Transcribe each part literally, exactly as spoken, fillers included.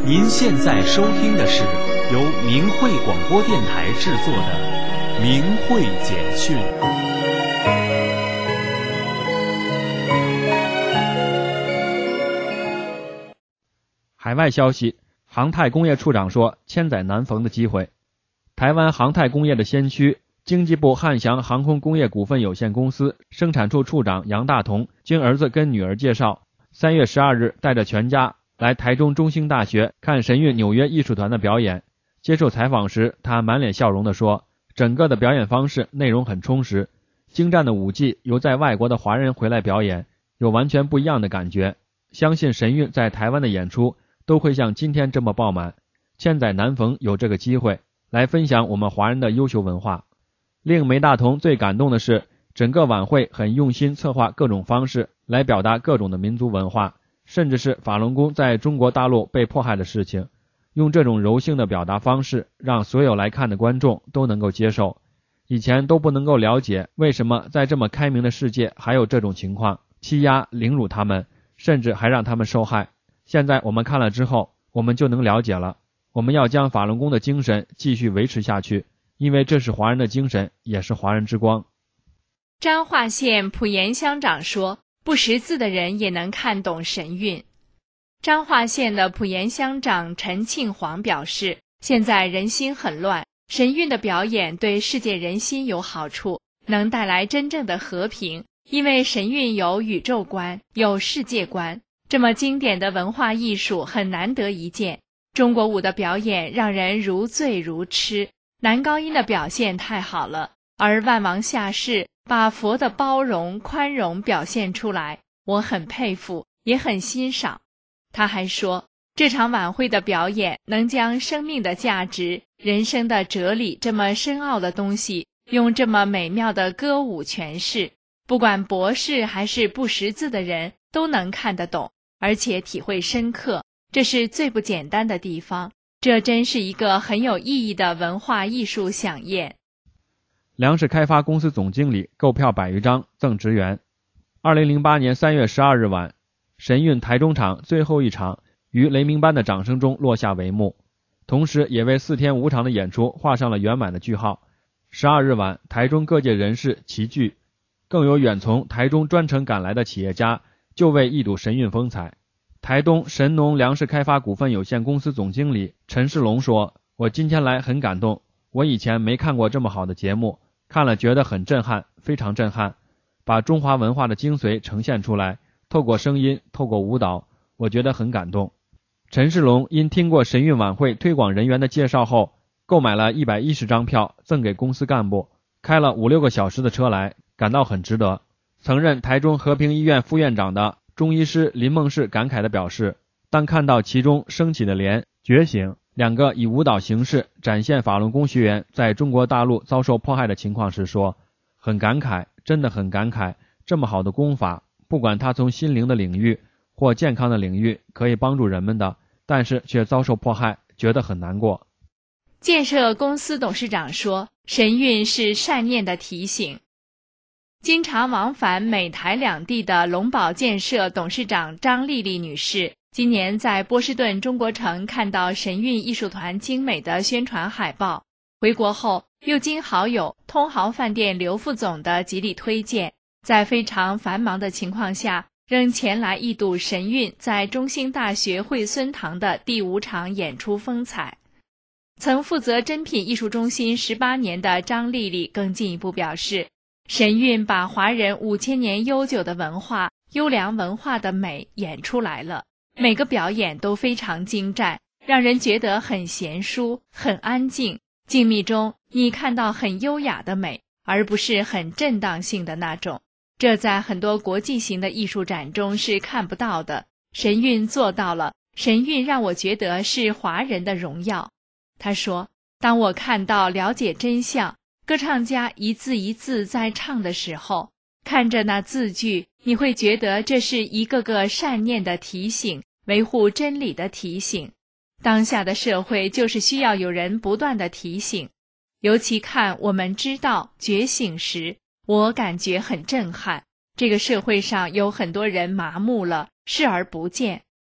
您现在收听的是由明慧广播电台制作的《明慧简讯》。 海外消息，航太工业处长说千载难逢的机会。台湾航太工业的先驱，经济部汉翔航空工业股份有限公司生产处处长杨大同，经儿子跟女儿介绍，三月十二日带着全家来台中中兴大学看神韵纽约艺术团的表演。接受采访时，他满脸笑容地说，整个的表演方式内容很充实，精湛的舞技由在外国的华人回来表演，有完全不一样的感觉。相信神韵在台湾的演出都会像今天这么爆满，千载难逢有这个机会来分享我们华人的优秀文化。令梅大同最感动的是，整个晚会很用心策划各种方式来表达各种的民族文化，甚至是法轮功在中国大陆被迫害的事情，用这种柔性的表达方式让所有来看的观众都能够接受。以前都不能够了解为什么在这么开明的世界还有这种情况，欺压凌辱他们，甚至还让他们受害。现在我们看了之后，我们就能了解了，我们要将法轮功的精神继续维持下去，因为这是华人的精神，也是华人之光。 彰化县普盐乡长说，不识字的人也能看懂神韵。彰化县的普盐乡长陈庆煌表示，现在人心很乱，神韵的表演对世界人心有好处，能带来真正的和平，因为神韵有宇宙观，有世界观，这么经典的文化艺术很难得一见。中国舞的表演让人如醉如痴，男高音的表现太好了，而万王下士把佛的包容宽容表现出来，我很佩服，也很欣赏。他还说，这场晚会的表演能将生命的价值、人生的哲理这么深奥的东西，用这么美妙的歌舞诠释，不管博士还是不识字的人都能看得懂，而且体会深刻，这是最不简单的地方。这真是一个很有意义的文化艺术飨宴。 粮食开发公司总经理购票百余张赠职员。二零零八年三月十二日晚，神韵台中场最后一场于雷鸣般的掌声中落下帷幕，同时也为四天五场的演出画上了圆满的句号。十二日晚，台中各界人士齐聚，更有远从台中专程赶来的企业家，就为一睹神韵风采。台东神农粮食开发股份有限公司总经理陈世龙说，我今天来很感动，我以前没看过这么好的节目，看了觉得很震撼，非常震撼，把中华文化的精髓呈现出来，透过声音，透过舞蹈，我觉得很感动。陈世龙因听过神韵晚会推广人员的介绍后，购买了一百一十张票赠给公司干部，开了五六个小时的车来，感到很值得。曾任台中和平医院副院长的中医师林梦氏感慨地表示，当看到其中升起的莲、觉醒两个以舞蹈形式展现法轮功学员在中国大陆遭受迫害的情况时说，很感慨，真的很感慨，这么好的功法，不管它从心灵的领域或健康的领域可以帮助人们的，但是却遭受迫害，觉得很难过。 建设公司董事长说，神韵是善念的提醒。经常往返美台两地的龙宝建设董事长张丽丽女士，今年在波士顿中国城看到神韵艺术团精美的宣传海报，回国后又经好友通豪饭店刘副总的极力推荐，在非常繁忙的情况下，仍前来一睹神韵在中兴大学惠孙堂的第五场演出风采。曾负责珍品艺术中心十八年的张丽丽更进一步表示，神韵把华人五千年悠久的文化、优良文化的美演出来了，每个表演都非常精湛，让人觉得很娴淑、很安静，静谧中你看到很优雅的美，而不是很震荡性的那种。这在很多国际型的艺术展中是看不到的，神韵做到了，神韵让我觉得是华人的荣耀。他说，当我看到了解真相，歌唱家一字一字在唱的时候，看着那字句，你会觉得这是一个个善念的提醒，维护真理的提醒。当下的社会就是需要有人不断的提醒，尤其看我们知道觉醒时，我感觉很震撼。这个社会上有很多人麻木了，视而不见，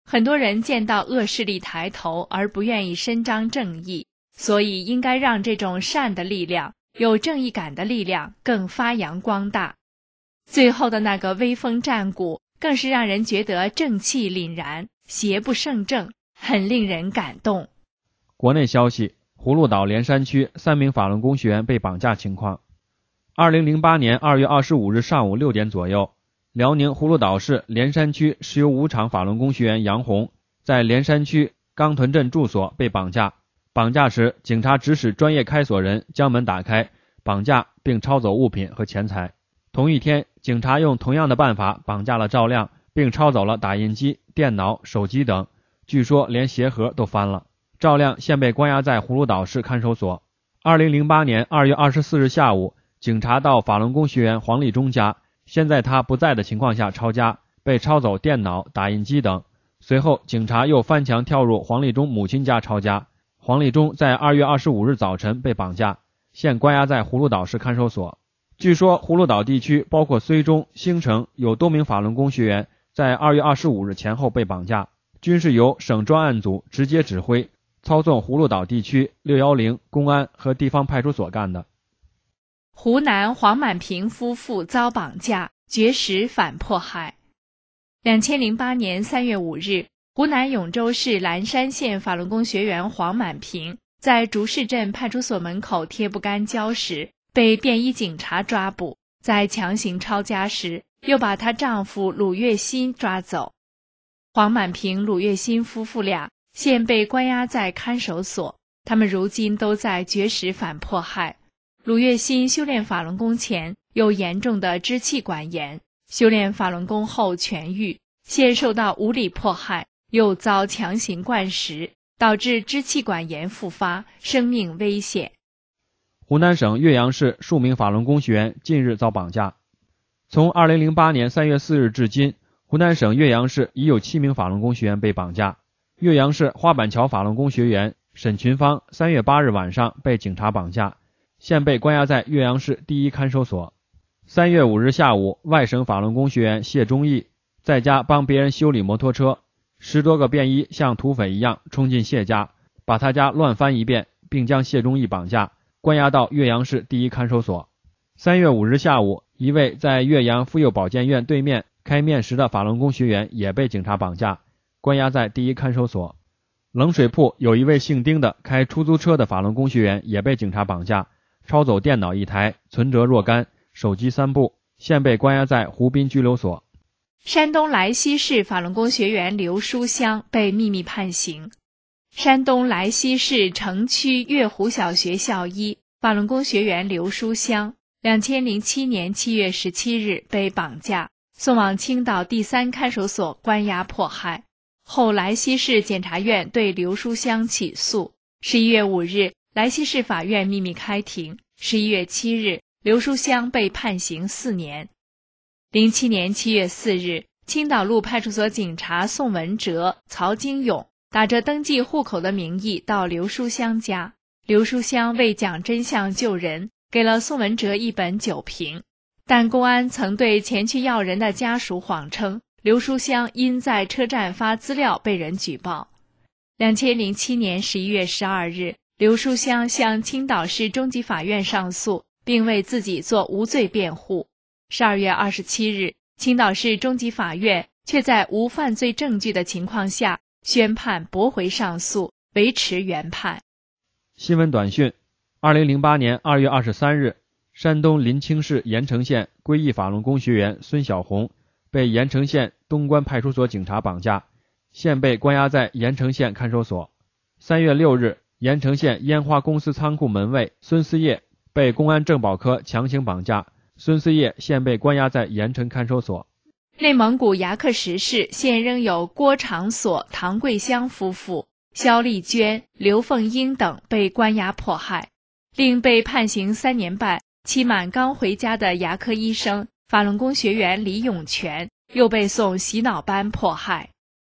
很多人见到恶势力抬头而不愿意伸张正义，所以应该让这种善的力量、有正义感的力量更发扬光大。最后的那个威风战鼓，更是让人觉得正气凛然，邪不胜正，很令人感动。 国内消息，葫芦岛莲山区三名法轮功学员被绑架情况。二零零八年二月二十五日上午六点左右，辽宁葫芦岛市莲山区石油五厂法轮功学员杨红在莲山区冈屯镇住所被绑架。绑架时，警察指使专业开锁人将门打开，绑架并抄走物品和钱财。同一天，警察用同样的办法绑架了赵亮，并抄走了打印机、电脑、手机等，据说连鞋盒都翻了。赵亮现被关押在葫芦岛市看守所。二零零八年二月二十四日下午，警察到法轮功学员黄立忠家，先在他不在的情况下抄家，被抄走电脑、打印机等。随后，警察又翻墙跳入黄立忠母亲家抄家。黄立忠在二月二十五日早晨被绑架，现关押在葫芦岛市看守所。据说葫芦岛地区包括绥中、兴城有多名法轮功学员在二月二十五日前后被绑架，均是由省专案组直接指挥操纵葫芦岛地区六一零公安和地方派出所干的。 湖南黄满平夫妇遭绑架，绝食反迫害。二零零八年三月五日，湖南永州市蓝山县法轮功学员黄满平在竹市镇派出所门口贴不干胶时，被便衣警察抓捕，在强行抄家时，又把她丈夫鲁月新抓走。黄满平、鲁月新夫妇俩现被关押在看守所，他们如今都在绝食反迫害。鲁月新修炼法轮功前有严重的支气管炎，修炼法轮功后痊愈，现受到无理迫害，又遭强行灌食，导致支气管炎复发，生命危险。 湖南省岳阳市数名法轮功学员近日遭绑架。从二零零八年三月四日至今，湖南省岳阳市已有七名法轮功学员被绑架。岳阳市花板桥法轮功学员沈群芳三月八日晚上被警察绑架，现被关押在岳阳市第一看守所。三月五日下午，外省法轮功学员谢忠义在家帮别人修理摩托车，十多个便衣像土匪一样冲进谢家，把他家乱翻一遍，并将谢忠义绑架，关押到岳阳市第一看守所。三月五日下午，一位在岳阳妇幼保健院对面开面食的法轮功学员也被警察绑架，关押在第一看守所。冷水铺有一位姓丁的开出租车的法轮功学员也被警察绑架，抄走电脑一台，存折若干，手机三部，现被关押在湖滨拘留所。 山东莱西市法轮功学员刘书香被秘密判刑。山东莱西市城区月湖小学校医法轮功学员刘书香，二零零七年七月十七日被绑架，送往青岛第三看守所关押迫害。后莱西市检察院对刘书香起诉。十一月五日，莱西市法院秘密开庭。十一月七日，刘书香被判刑四年。零七年七月四日，青岛路派出所警察宋文哲、曹金勇打着登记户口的名义到刘书香家。刘书香为讲真相救人，给了宋文哲一本酒瓶，但公安曾对前去要人的家属谎称刘书香因在车站发资料被人举报。二零零七年十一月十二日，刘书香向青岛市中级法院上诉，并为自己做无罪辩护。十二月二十七日，青岛市中级法院却在无犯罪证据的情况下宣判驳回上诉，维持原判。 新闻短讯：二零零八年二月二十三日，山东临清市盐城县归义法轮功学员孙小红被盐城县东关派出所警察绑架，现被关押在盐城县看守所。三月六日，盐城县烟花公司仓库门卫孙思业被公安政保科强行绑架，孙思业现被关押在盐城看守所。 内蒙古牙克石市现仍有郭长所、唐桂香夫妇、肖丽娟、刘凤英等被关押迫害。另被判刑三年半期满刚回家的牙科医生法轮功学员李永全又被送洗脑班迫害。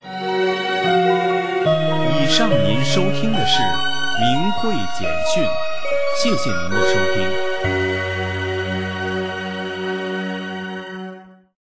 以上您收听的是明慧简讯，谢谢您的收听。